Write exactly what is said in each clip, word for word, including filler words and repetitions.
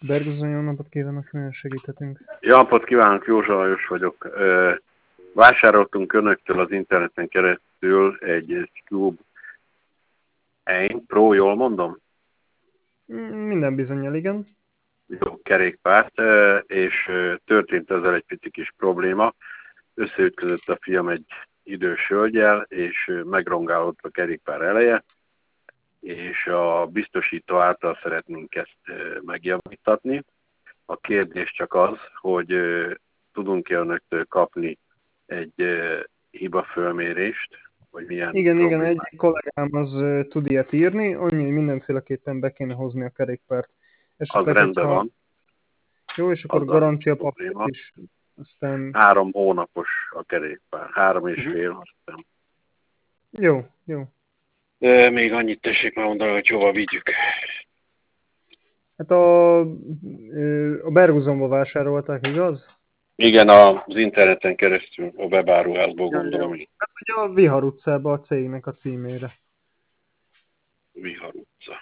Bergozon, jó napot kívánok, nagyon segíthetünk. Jó napot kívánok, Józsa Lajos vagyok. Vásároltunk önöktől az interneten keresztül egy Cube egy Pro, jól mondom? Minden bizonnyal, igen. Jó kerékpárt, és történt ezzel egy pici kis probléma. Összeütközött a fiam egy idős hölgyel, és megrongálott a kerékpár eleje, és a biztosító által szeretnénk ezt megjavítatni. A kérdés csak az, hogy tudunk-e önöktől kapni egy hibafölmérést, vagy milyen Igen, igen, problémák. egy kollégám az uh, tud ilyet írni, annyi, hogy mindenféleképpen be kéne hozni a kerékpárt. Az Esetleg, rendben hogyha... van. Jó, és akkor Az garancia a papírt probléma. is. Aztán... Három hónapos a kerékpár. Három és Uh-huh. fél, azt hiszem. Jó, jó. De még annyit tessék már mondani, hogy hova vigyük. Hát a, a Bergozonba vásárolták, igaz? Igen, az interneten keresztül, a webáruházból gondolom, hogy Hát ugye a Vihar utcába a cégnek a címére. Vihar utca.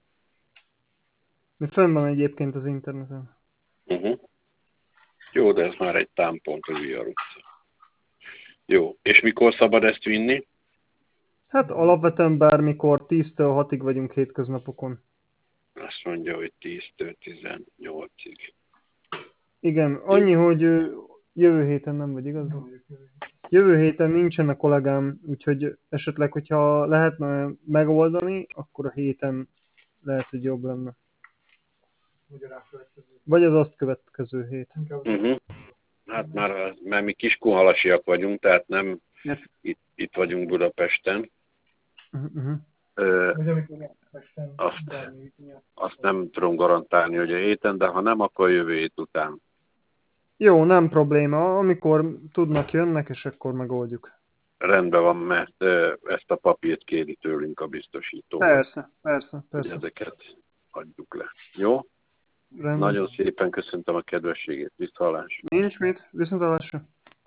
De fönn van egyébként az interneten. Uh-huh. Jó, de ez már egy támpont, a Vihar utca. Jó, és mikor szabad ezt vinni? Hát alapvetően bármikor, tíztől hatig vagyunk hétköznapokon. Azt mondja, hogy tíztől tizennyolcig. Igen, annyi, Jó. hogy ö, jövő héten nem vagy, igaz? Jövő héten nincsen a kollégám, úgyhogy esetleg, hogyha lehetne megoldani, akkor a héten lehet, hogy jobb lenne. Vagy az azt következő hét. Uh-huh. Hát már, mert mi kiskunhalasiak vagyunk, tehát nem itt, itt vagyunk Budapesten. Uh-huh. Ö, azt, azt nem tudom garantálni, hogy a héten, de ha nem, akkor jövő hét után. Jó, nem probléma. Amikor tudnak, jönnek, és akkor megoldjuk. Rendben van, mert ö, ezt a papírt kéri tőlünk a biztosító. Persze, persze, Hogy persze. ezeket adjuk le. Jó? Rendben. Nagyon szépen köszöntöm a kedvességét. Viszontlátásra. Nincs mit, viszontlátásra.